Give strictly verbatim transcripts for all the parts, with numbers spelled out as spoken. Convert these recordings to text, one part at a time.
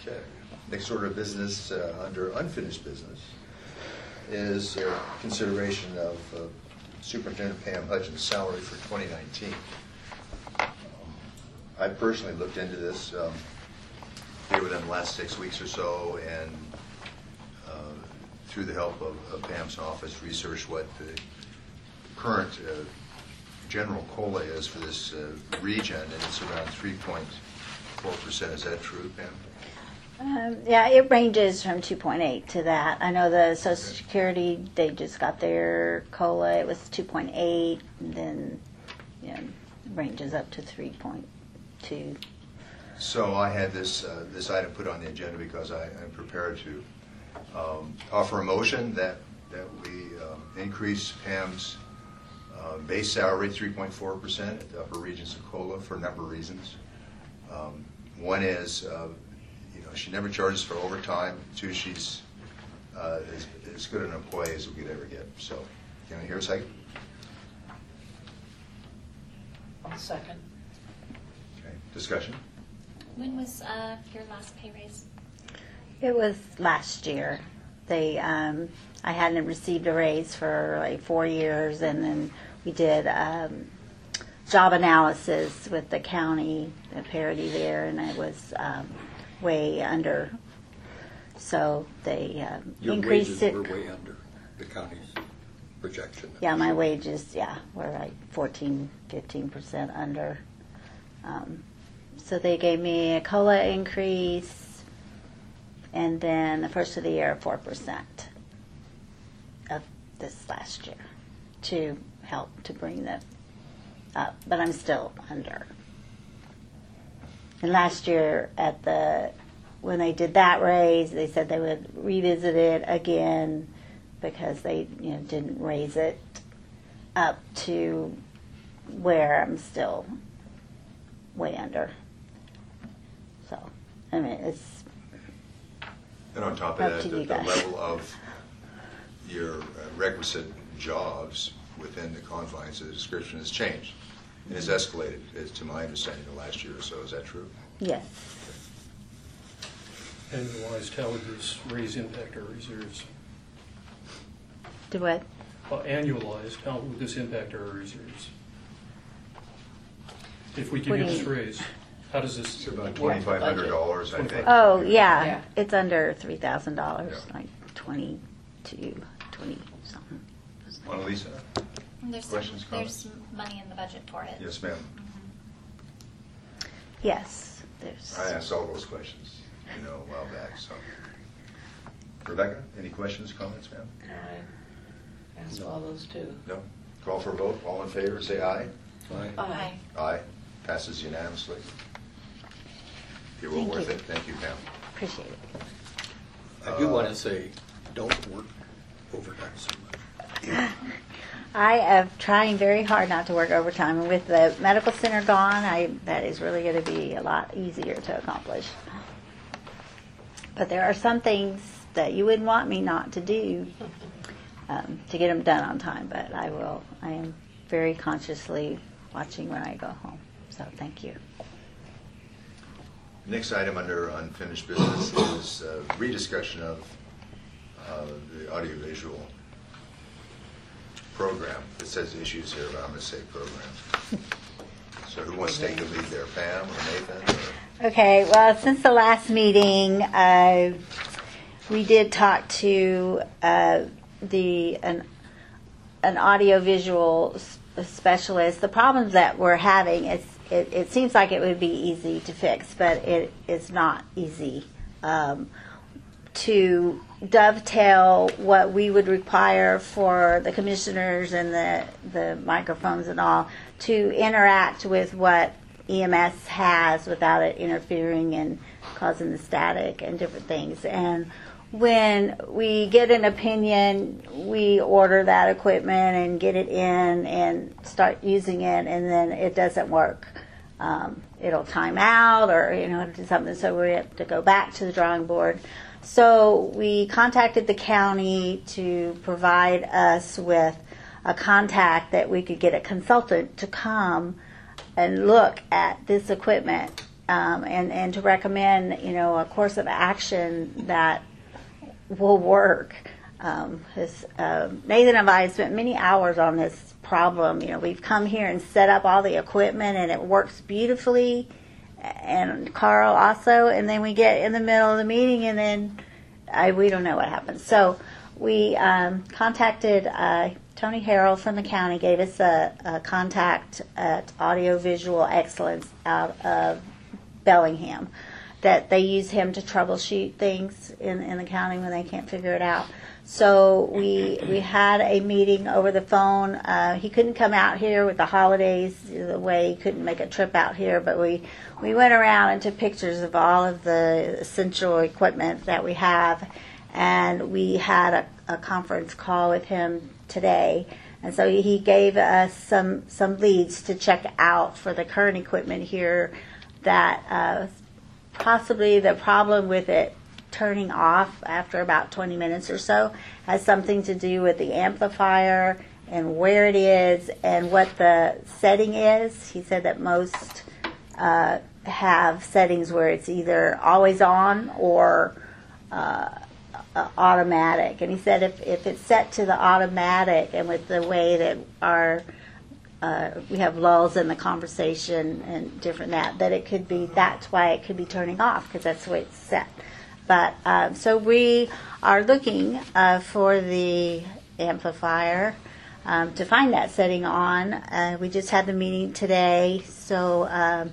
Okay. Next order of business uh, under unfinished business is uh, consideration of uh, Superintendent Pam Hudgens' salary for twenty nineteen. Um, I personally looked into this um, here within the last six weeks or so, and uh, through the help of, of Pam's office, researched what the current uh, general COLA is for this uh, region, and it's around three point four percent. Is that true, Pam? Um, yeah, it ranges from two point eight to that. I know the Social Security, they just got their COLA. It was two point eight, and then you know, it ranges up to three point two. So I had this uh, this item put on the agenda because I am prepared to um, offer a motion that that we um, increase Pam's uh, base salary three point four percent at the upper regions of COLA for a number of reasons. Um, one is, uh, you know, she never charges for overtime. Two, she's uh, as, as good an employee as we could ever get. So, can I hear a second? I'll second. Okay. Discussion. When was uh, your last pay raise? It was last year. They, um, I hadn't received a raise for like four years, and then we did um, job analysis with the county, the parity there, and it was um, way under. So they um, Your increased wages it. were way under the county's projection. Yeah, my wages, yeah, were like fourteen, fifteen percent under. Um, so they gave me a COLA increase, and then the first of the year, four percent of this last year to help to bring the up. But I'm still under. And last year at the, when they did that raise, they said they would revisit it again because they, you know, didn't raise it up to where I'm still way under. So, I mean, it's And on top Up of to that, the, you the guys. level of your uh, requisite jobs within the confines of the description has changed and has escalated, as to my understanding, the last year or so. Is that true? yes. Annualized, how would this raise impact our reserves? Do what? Uh, Annualized, how would this impact our reserves? If we What give do you you this mean? raise, how does this? It's about twenty-five hundred dollars, I think. Oh, yeah, Yeah. it's under three thousand dollars, Yeah. like twenty-two, twenty something. Annalisa? There's some, Questions, there's comments? money in the budget for it. Yes, ma'am. Yes, there's. I asked all those questions, you know, a while back, so. Rebecca, any questions, comments, ma'am? I asked all those too. No? Call for a vote. All in favor, say aye. Aye. Aye. Aye. Passes unanimously. You're well Thank worth you. it. Thank you, Pam. Appreciate it. I do Uh, want to say, don't work overtime so much. I am trying very hard not to work overtime, and with the medical center gone, I that is really going to be a lot easier to accomplish. But there are some things that you wouldn't want me not to do um, to get them done on time. But I will. I am very consciously watching when I go home. So thank you. Next item under unfinished business is uh, rediscussion of uh, the audiovisual program. It says issues here, but I'm going to say program. So who wants to take the lead there, Pam or Nathan? Or? Okay, well, since the last meeting, uh, we did talk to uh, the an, an audiovisual s- specialist. The problems that we're having, is it, it seems like it would be easy to fix, but it is not easy um, to dovetail what we would require for the commissioners and the, the microphones and all to interact with what E M S has without it interfering and causing the static and different things. And when we get an opinion, we order that equipment and get it in and start using it, and then it doesn't work. Um, it'll time out, or you know, do something, so we have to go back to the drawing board. So we contacted the county to provide us with a contact that we could get a consultant to come and look at this equipment um, and, and to recommend, you know, a course of action that will work. Um, 'cause, uh, Nathan and I have spent many hours on this problem. You know, we've come here and set up all the equipment, and it works beautifully. And Carl also, and then we get in the middle of the meeting, and then I, we don't know what happens. So we um, contacted uh, Tony Harrell from the county, gave us a, a contact at Audio Visual Excellence out of Bellingham, that they use him to troubleshoot things in, in the county when they can't figure it out. So we we had a meeting over the phone. Uh, he couldn't come out here with the holidays, the way he couldn't make a trip out here, but we, we went around and took pictures of all of the essential equipment that we have, and we had a, a conference call with him today. And so he gave us some, some leads to check out for the current equipment here, that uh, possibly the problem with it turning off after about twenty minutes or so has something to do with the amplifier and where it is and what the setting is. He said that most uh, have settings where it's either always on or uh, uh, automatic. And he said if, if it's set to the automatic, and with the way that our uh, we have lulls in the conversation and different that, that it could be, that's why it could be turning off, because that's the way it's set. But uh, so we are looking uh, for the amplifier um, to find that setting on. Uh, we just had the meeting today, so um,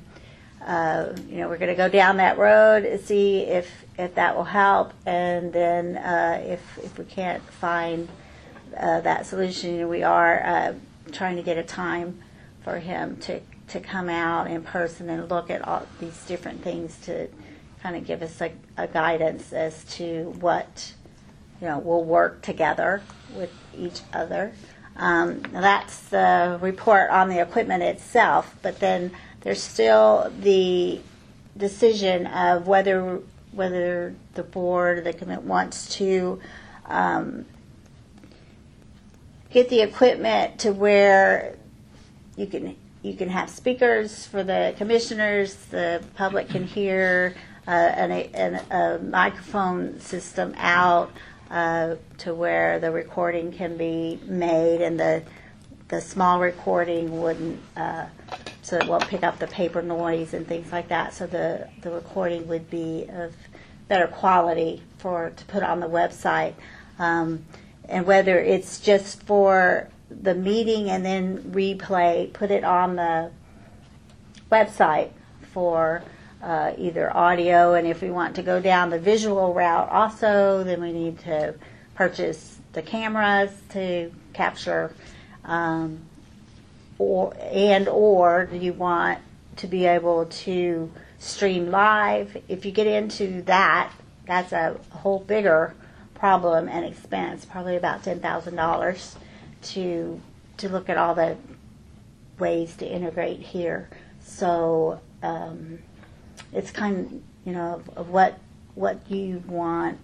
uh, you know, we're going to go down that road and see if if that will help, and then uh, if if we can't find uh, that solution, we are uh, trying to get a time for him to to come out in person and look at all these different things to kind of give us a, a guidance as to what, you know, will work together with each other. Um, that's the report on the equipment itself, but then there's still the decision of whether whether the board or the committee wants to um, get the equipment to where you can you can have speakers for the commissioners, the public can hear. Uh, and, a, and a microphone system out uh, to where the recording can be made, and the the small recording wouldn't, uh, so it won't pick up the paper noise and things like that. So the, the recording would be of better quality for to put on the website, um, and whether it's just for the meeting and then replay, put it on the website for. Uh, either audio, and if we want to go down the visual route also, then we need to purchase the cameras to capture, um, or and or do you want to be able to stream live? If you get into that, that's a whole bigger problem and expense, probably about ten thousand dollars to to look at all the ways to integrate here. So. Um, It's kind of, you know, of, of what what you want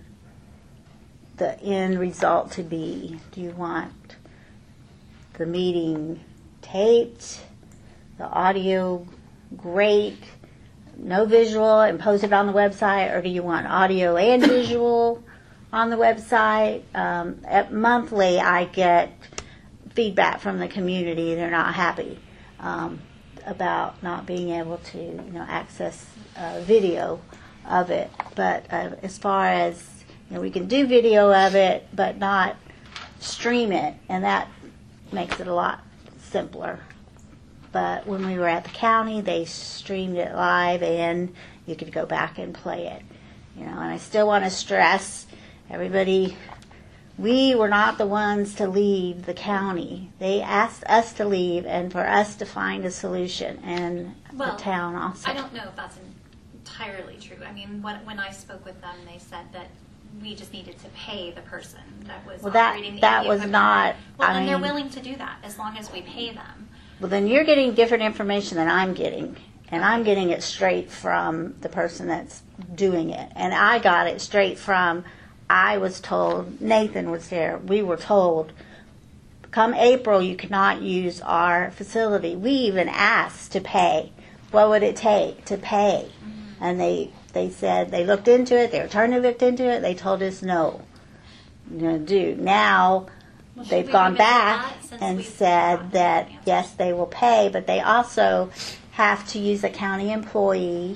the end result to be. Do you want the meeting taped, the audio great, no visual, and post it on the website, or do you want audio and visual on the website? Um, at monthly, I get feedback from the community. They're not happy um, about not being able to, you know, access uh, video of it. But uh, as far as, you know, we can do video of it, but not stream it, and that makes it a lot simpler. But when we were at the county, they streamed it live, and you could go back and play it. You know, and I still want to stress, everybody, we were not the ones to leave the county. They asked us to leave and for us to find a solution, and Well, the town I don't know if that's entirely true. I mean, when, when I spoke with them, they said that we just needed to pay the person that was Well, that- operating the that A V was equipment. not- Well, I and they're mean- willing to do that as long as we pay them. Well, then you're getting different information than I'm getting, and I'm getting it straight from the person that's doing it. And I got it straight from, I was told, Nathan was there, we were told, come April, you cannot use our facility. We even asked to pay. What would it take to pay? And they, they said they looked into it, they were trying to look into it, they told us no. You know, do. Now, Well, should they've we gone revisit back that since and we've said gotten that, answers? yes, they will pay, but they also have to use a county employee.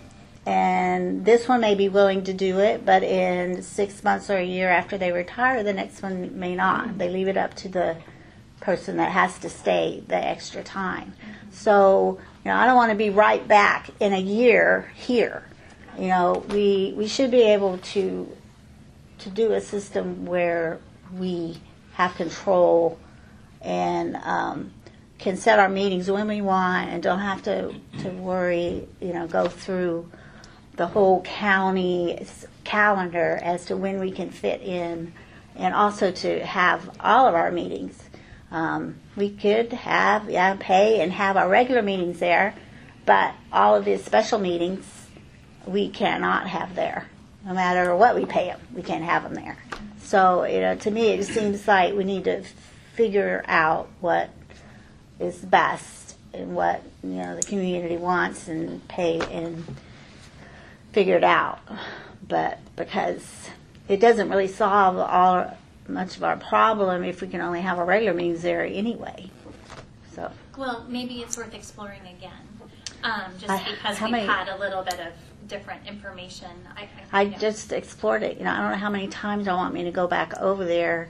And this one may be willing to do it, but in six months or a year after they retire, the next one may not. They leave it up to the person that has to stay the extra time. So, you know, I don't want to be right back in a year here. You know, we we should be able to to do a system where we have control and um, can set our meetings when we want and don't have to, to worry, you know, go through the whole county's calendar as to when we can fit in, and also to have all of our meetings. Um, we could have, yeah, pay and have our regular meetings there, but all of the special meetings we cannot have there. No matter what we pay them, we can't have them there. So, you know, to me, it seems like we need to figure out what is best and what, you know, the community wants and pay and figure it out. But because it doesn't really solve all much of our problem if we can only have our regular meetings there anyway. So, Well, maybe it's worth exploring again, um, just I- because how we've many- had a little bit of different information. I, I yeah. just explored it. You know, I don't know how many times I want me to go back over there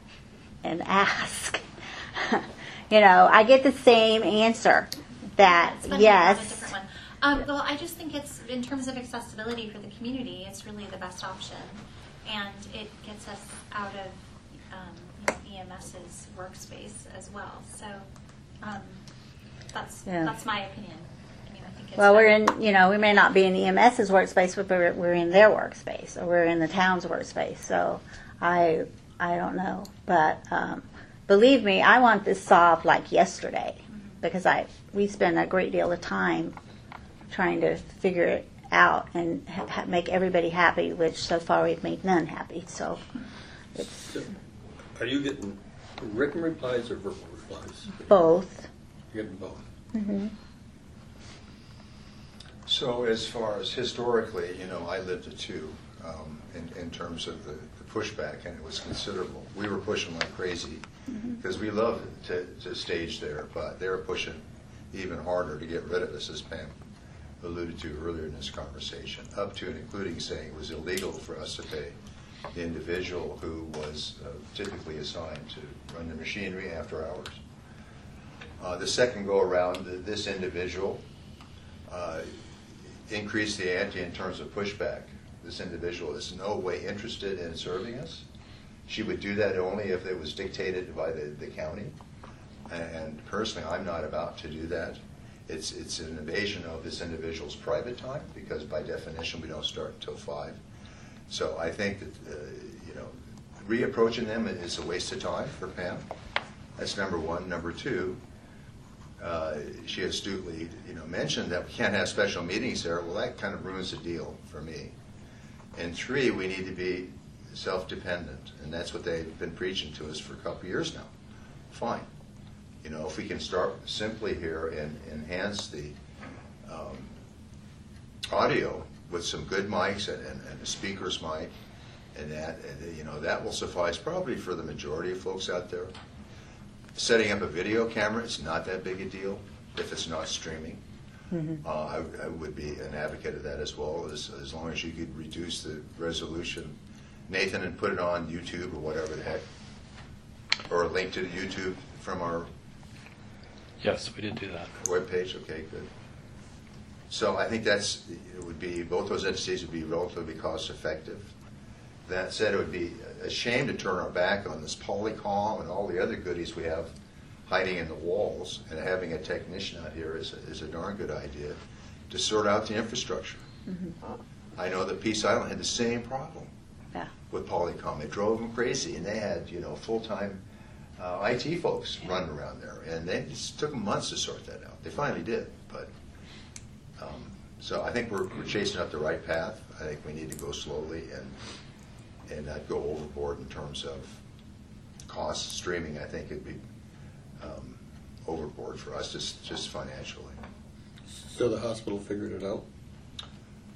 and ask. You know, I get the same answer that It's funny to have a yes. different one. Um, well, I just think it's, in terms of accessibility for the community, it's really the best option. And it gets us out of um, EMS's workspace as well. So um, that's Yeah. that's my opinion. I mean, I think it's Well, we're better. in, you know, we may not be in EMS's workspace, but we're, we're in their workspace, or we're in the town's workspace. So I, I don't know. But um, believe me, I want this solved like yesterday, because I, we spend a great deal of time trying to figure it out and ha- ha- make everybody happy, which so far we've made none happy. So it's So, are you getting written replies or verbal replies? both. You're getting both. So as far as historically, you know, I lived it too, um, in, in terms of the, the pushback, and it was considerable. We were pushing like crazy because we loved to, to stage there, but they were pushing even harder to get rid of us, as Pam alluded to earlier in this conversation, up to and including saying it was illegal for us to pay the individual who was uh, typically assigned to run the machinery after hours. Uh, the second go around, th- this individual uh, increased the ante in terms of pushback. This individual is in no way interested in serving us. She would do that only if it was dictated by the, the county. And personally, I'm not about to do that. It's it's an invasion of this individual's private time, because by definition we don't start until five. So I think that uh, you know, reapproaching them is a waste of time for Pam. That's number one. Number two, uh, she astutely you know mentioned that we can't have special meetings there. Well, that kind of ruins the deal for me. And three, we need to be self-dependent, and that's what they've been preaching to us for a couple of years now. Fine. You know, if we can start simply here and enhance the um, audio with some good mics and, and, and a speaker's mic, and that, and, you know, that will suffice probably for the majority of folks out there. Setting up a video camera is not that big a deal if it's not streaming. Uh, I, I would be an advocate of that as well, as, as long as you could reduce the resolution, Nathan, and put it on YouTube or whatever the heck, or a link to the YouTube from our Yes, we did do that. webpage. Okay, good. So I think that's, it would be, both those entities would be relatively cost effective. That said, it would be a shame to turn our back on this Polycom and all the other goodies we have hiding in the walls, and having a technician out here is a, is a darn good idea to sort out the infrastructure. I know that Peace Island had the same problem Yeah. with Polycom. It drove them crazy, and they had, you know, full-time uh, I T folks running around there, and they, it just took them months to sort that out. They finally did, but um, so I think we're, we're chasing up the right path. I think we need to go slowly and and not go overboard in terms of cost. Streaming, I think, it'd be um, overboard for us, just just financially. So the hospital figured it out?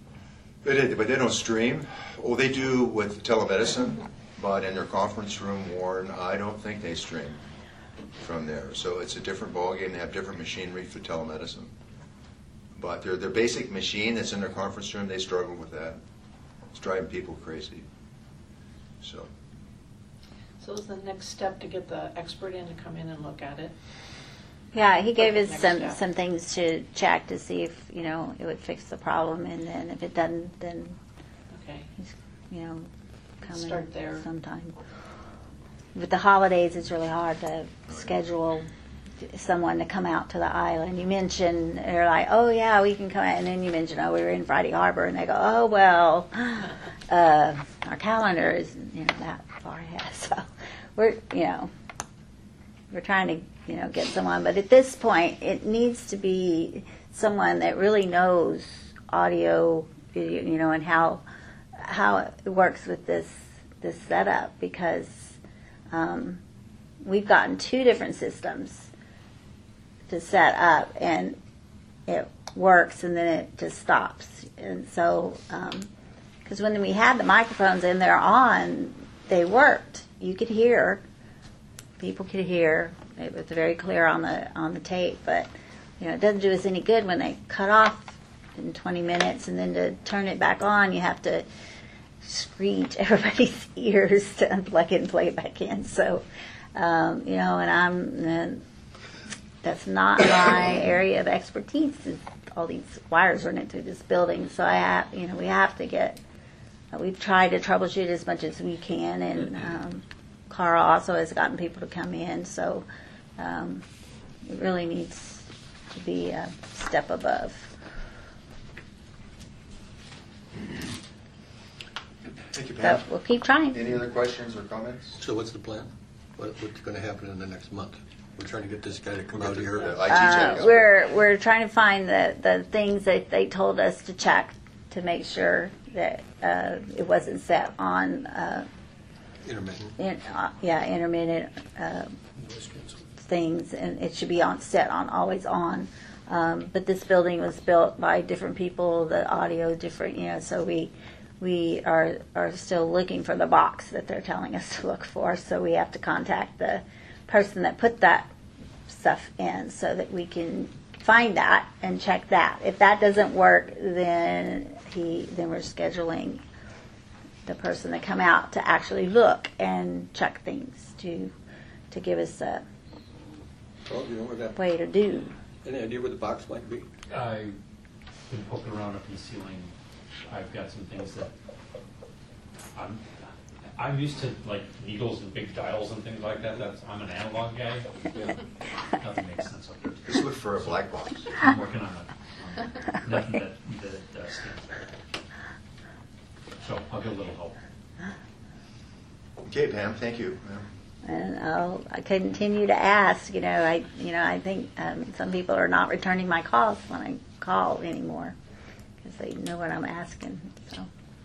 They did, but they don't stream. Oh, they do with telemedicine, but in their conference room, Warren, I don't think they stream from there. So it's a different ballgame. They have different machinery for telemedicine. But their their basic machine that's in their conference room, they struggle with that. It's driving people crazy. So So is the next step to get the expert in to come in and look at it? Yeah, he gave us Next some, step. some things to check to see if, you know, it would fix the problem, and then if it doesn't, then Okay. he's, you know, come Start there. in sometime. With the holidays, it's really hard to schedule someone to come out to the island. You mention, they're like, oh yeah, we can come out, and then you mention, oh, we were in Friday Harbor, and they go, oh well, uh, our calendar is, you know, that far ahead. So we're, you know, we're trying to, you know, get someone, but at this point, it needs to be someone that really knows audio, video, you know, and how how it works with this this setup, because um, we've gotten two different systems to set up, and it works, and then it just stops. And so, because when we had the microphones in there on, they worked. You could hear. People could hear. It was very clear on the on the tape, but you know, it doesn't do us any good when they cut off in twenty minutes, and then to turn it back on, you have to screech everybody's ears to unplug it and play it back in. So, um, you know, and I'm uh, that's not my area of expertise. Is all these wires running through this building, so I have, you know, we have to get. Uh, we've tried to troubleshoot as much as we can, and. Um, Carl also has gotten people to come in, so um, it really needs to be a step above. thank you, Pam. But we'll keep trying. Any other questions or comments? So what's the plan? What, what's going to happen in the next month? We're trying to get this guy to come We'll out get here. the- the I T Uh, tech. we're we're trying to find the, the things that they told us to check to make sure that uh, it wasn't set on uh, Intermittent. in, uh, yeah intermittent uh, Noise cancel. things, and it should be on set on always on. Um, but this building was built by different people, the audio different, you know. So we we are are still looking for the box that they're telling us to look for. So we have to contact the person that put that stuff in so that we can find that and check that. If that doesn't work, then he then we're scheduling the person to come out to actually look and check things to to give us a Well, you know where that, way to do. any idea where the box might be? I've been poking around up in the ceiling. I've got some things that I'm I'm used to, like needles and big dials and things like that. That's I'm an analog guy. Yeah. Nothing makes sense up there. Just look for a black box. I'm working on it. Um, nothing that that uh, stands there. So I'll get a little help. Okay, Pam, thank you. And I'll I continue to ask. You know, I you know I think um, some people are not returning my calls when I call anymore because they know what I'm asking. So.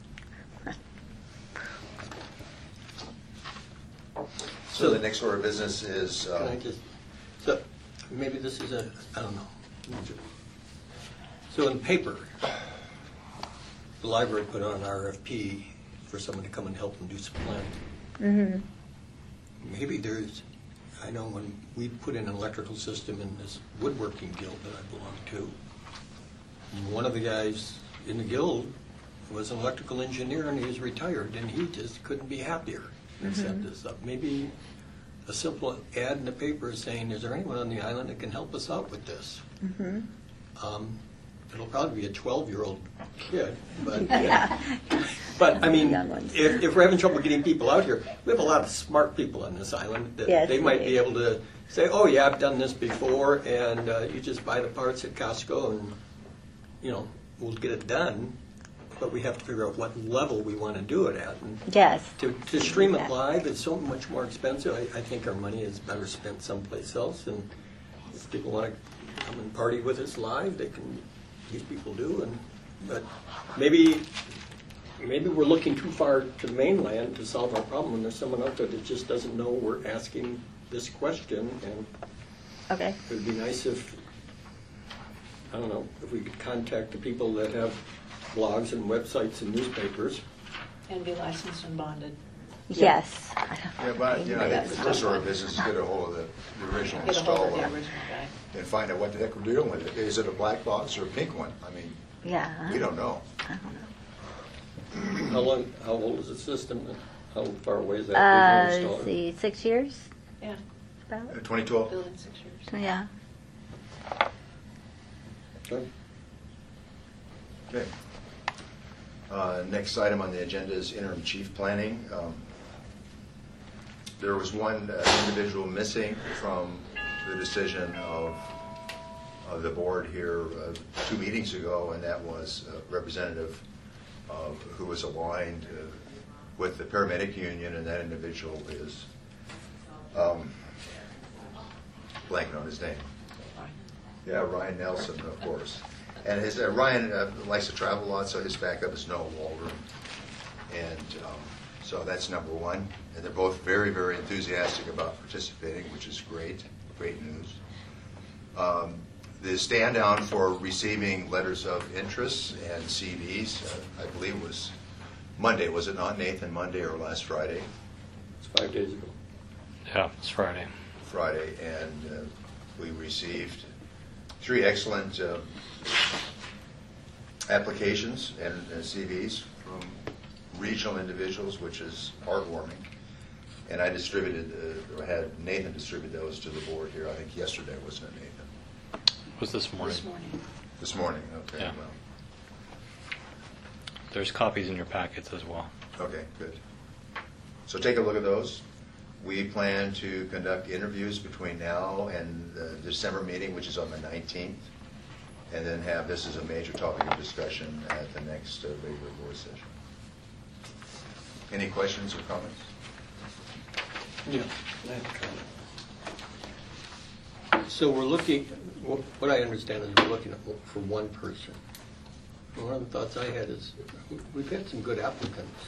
So the next order of business is, Can I uh, just, so, maybe this is a, I don't know. So in the paper, the library put on an R F P for someone to come and help them do some planning. Mm-hmm. Maybe there's, I know when we put in an electrical system in this woodworking guild that I belong to, one of the guys in the guild was an electrical engineer and he was retired and he just couldn't be happier and set this up. Maybe a simple ad in the paper saying, is there anyone on the island that can help us out with this? Mm-hmm. Um, it'll probably be a twelve-year-old kid, but Yeah. but I mean, Young ones. if, if we're having trouble getting people out here, we have a lot of smart people on this island that Yes, they might we be do. able to say, oh yeah, I've done this before, and uh, you just buy the parts at Costco, and you know we'll get it done. But we have to figure out what level we want to do it at. And Yes. to, to stream it Yeah. live is so much more expensive. I, I think our money is better spent someplace else. And if people want to come and party with us live, they can. These people do. And but maybe maybe we're looking too far to the mainland to solve our problem. And there's someone out there that just doesn't know we're asking this question. And Okay. it would be nice if I don't know if we could contact the people that have blogs and websites and newspapers. And be licensed and bonded. Yes. Yeah, but, you know, I think the first order of business is get a hold of the the original Get a hold of the installer original guy. and find out what the heck we're dealing with. Is it a black box or a pink one? I mean, Yeah. we don't know. I don't know. How long, how old is the system? How far away is that Uh, original let's installer? see, six years? Yeah, About? twenty twelve? building six years. Yeah. Good. Okay. Uh, Next item on the agenda is interim chief planning. Um, There was one uh, individual missing from the decision of, of the board here uh, two meetings ago, and that was a representative of, who was aligned uh, with the paramedic union, and that individual is um, blanking on his name. Yeah, Ryan Nelson, of course. And his, uh, Ryan uh, likes to travel a lot, so his backup is Noah Waldron. And um, so that's number one. And they're both very, very enthusiastic about participating, which is great, great news. Um, the stand down for receiving letters of interest and C Vs, uh, I believe was Monday, was it not, Nathan? Monday or last Friday? It's five days ago. Yeah, it's Friday. Friday, and uh, we received three excellent uh, applications and uh, C Vs from regional individuals, which is heartwarming. And I distributed, uh, or had Nathan distribute those to the board here, I think yesterday, wasn't it, Nathan? Was this morning? This morning. This morning, okay, Yeah. well, There's copies in your packets as well. okay, good. So take a look at those. We plan to conduct interviews between now and the December meeting, which is on the nineteenth, and then have this as a major topic of discussion at the next uh, regular board session. Any questions or comments? Yeah. I have a comment. So we're looking, wh- what I understand is we're looking at for one person. And one of the thoughts I had is, we've had some good applicants.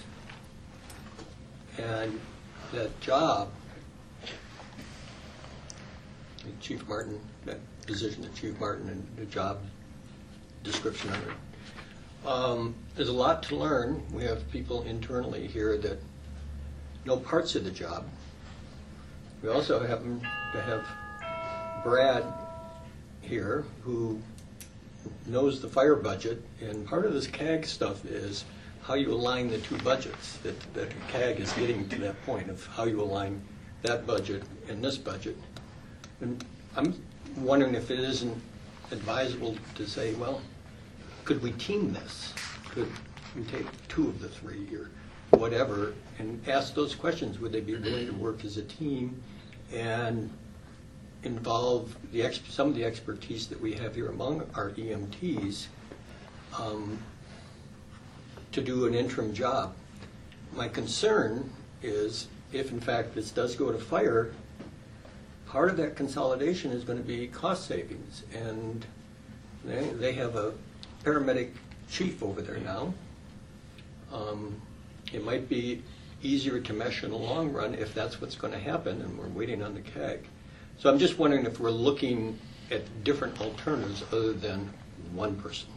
And that job, Chief Martin, that position that Chief Martin and the job description under it, um, there's a lot to learn. We have people internally here that know parts of the job. We also happen to have Brad here, who knows the fire budget, and part of this C A G stuff is how you align the two budgets, that, that C A G is getting to that point of how you align that budget and this budget. And I'm wondering if it isn't advisable to say, well, could we team this? Could we take two of the three or whatever and ask those questions? Would they be willing to work as a team and involve the ex- some of the expertise that we have here among our E M Ts um, to do an interim job? My concern is if, in fact, this does go to fire, part of that consolidation is going to be cost savings. And they, they have a paramedic chief over there now. Um, it might be easier to mesh in the long run if that's what's going to happen, and we're waiting on the C A G. So I'm just wondering if we're looking at different alternatives other than one person.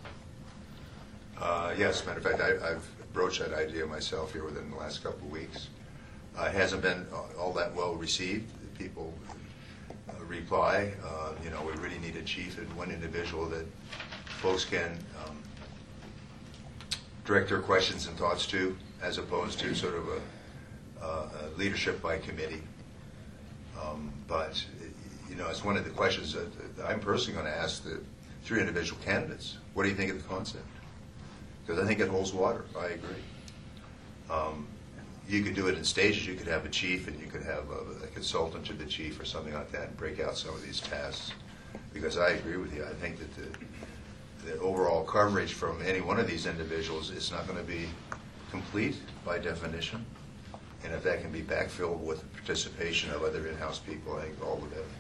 Uh, Yes, matter of fact, I- I've broached that idea myself here within the last couple of weeks. Uh, It hasn't been all that well received. People uh, reply, uh, you know, we really need a chief and one individual that folks can um, direct their questions and thoughts to, as opposed to sort of a, uh, a leadership by committee. Um, But, you know, it's one of the questions that that I'm personally going to ask the three individual candidates. What do you think of the concept? Because I think it holds water. I agree. Um, you could do it in stages. You could have a chief and you could have a, a consultant to the chief or something like that and break out some of these tasks. Because I agree with you. I think that the, the overall coverage from any one of these individuals is not going to be complete by definition. And if that can be backfilled with participation of other in-house people, I think all the better.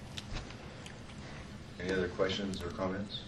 Any other questions or comments?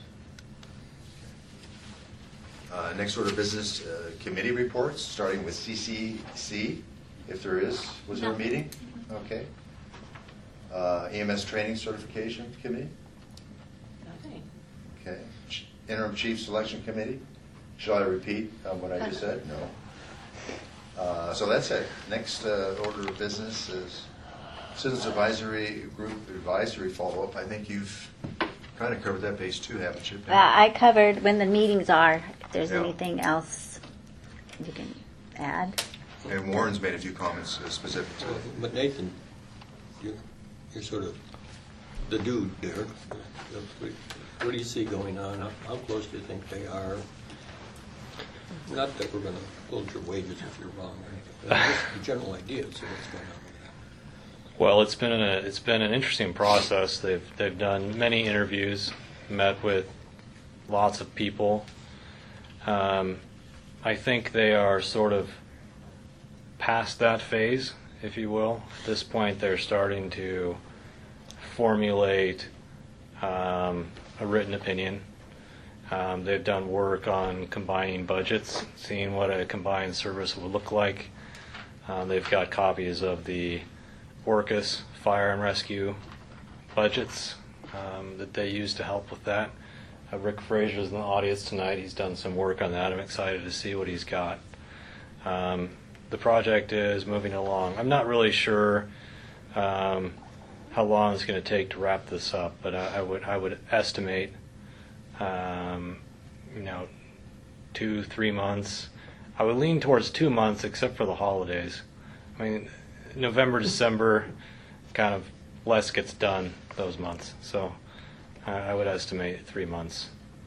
Uh, next order of business, uh, committee reports, starting with C C C, if there is. Was there a No. meeting? Okay. Uh, E M S Training Certification Committee? Nothing. Okay. Ch- Interim Chief Selection Committee? Shall I repeat uh, what I just said? No. Uh, So that's it. Next uh, order of business is Citizens Advisory Group Advisory Follow-Up. I think you've kind of covered that base too, haven't you? Uh, I covered when the meetings are, if there's Yeah. anything else you can add. And Warren's made a few comments uh, specific to it. But Nathan, you're, you're sort of the dude there. What do you see going on? How, how close do you think they are? Not that we're going to hold your wages if you're wrong or anything, but just the general idea of what's going on with that. Well, it's been a, it's been an interesting process. They've they've done many interviews, met with lots of people. Um, I think they are sort of past that phase, if you will. At this point, they're starting to formulate um, a written opinion. Um, they've done work on combining budgets, seeing what a combined service would look like. Um, they've got copies of the Orcus fire and rescue budgets um, that they use to help with that. Uh, Rick Frazier's in the audience tonight. He's done some work on that. I'm excited to see what he's got. Um, the project is moving along. I'm not really sure um, how long it's going to take to wrap this up, but I, I would I would estimate, um, you know, two three months. I would lean towards two months, except for the holidays. I mean, November, December, kind of less gets done those months. So uh, I would estimate three months.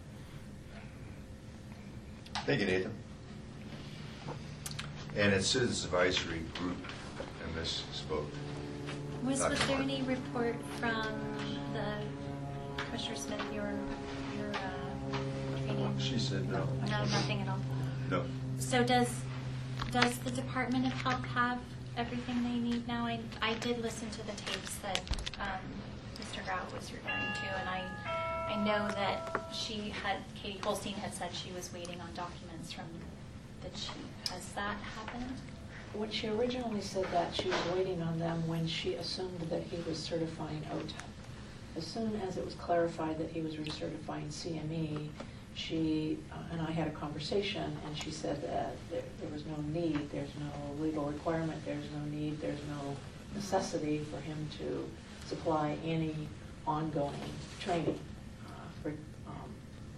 Thank you, Nathan. And it's Citizens Advisory Group, and Miz spoke. Was, Doctor was there Martin. any report from the Commissioner Smith, your, your uh, training? She said no. No, nothing at all. No. So does, does the Department of Health have everything they need now? I, I did listen to the tapes that um, Mister Grout was referring to, and I, I know that she had, Katie Holstein had said she was waiting on documents from the chief. Has that happened? When she originally said that, she was waiting on them when she assumed that he was certifying O T E P. As soon as it was clarified that he was recertifying C M E, she, uh, and I had a conversation, and she said that there, there was no need, there's no legal requirement, there's no need, there's no necessity for him to supply any ongoing training uh, for, um,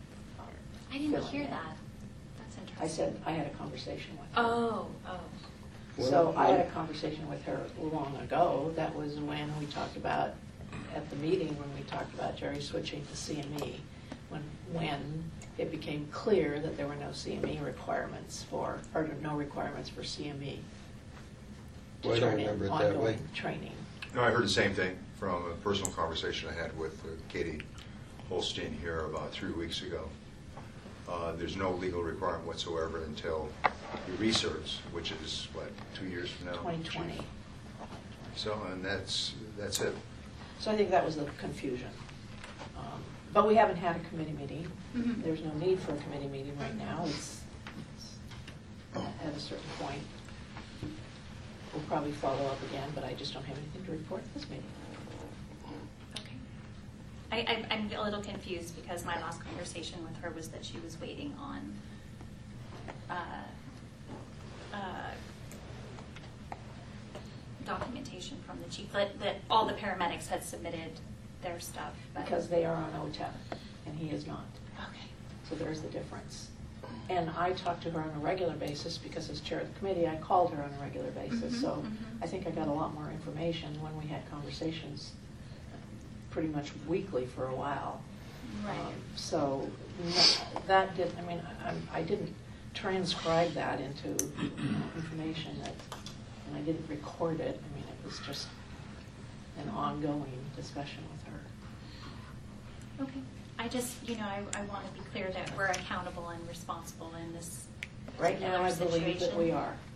I didn't filling hear in. that. That's interesting. I said, I had a conversation with her. Oh, oh. So I had a conversation with her long ago. That was when we talked about, at the meeting, when we talked about Jerry switching to C M E, when, when it became clear that there were no C M E requirements for, or no requirements for C M E Well, I to don't turn in remember it that way. ongoing training. No, I heard the same thing from a personal conversation I had with uh, Katie Holstein here about three weeks ago. Uh, there's no legal requirement whatsoever until he recerts, which is, what, two years from now? twenty twenty. Chief? So, and that's, that's it. So I think that was the confusion. Um, But we haven't had a committee meeting. Mhm. There's no need for a committee meeting right now. It's it's at a certain point. We'll probably follow up again, but I just don't have anything to report at this meeting. Okay. I, I, I'm a little confused because my last conversation with her was that she was waiting on uh, uh, documentation from the chief, that, that all the paramedics had submitted their stuff. But Because they are on O T E P, and he is not. Okay. So there's the difference. And I talk to her on a regular basis because as chair of the committee, I called her on a regular basis. Mhm, So mhm. I think I got a lot more information when we had conversations pretty much weekly for a while. Right. Um, So no- that did, I mean, I, I didn't transcribe that into information that, and I didn't record it. I mean, it was just an ongoing discussion with her. Okay. I just, you know, I, I want to be clear that we're accountable and responsible in this Right now, I particular believe that we situation. are.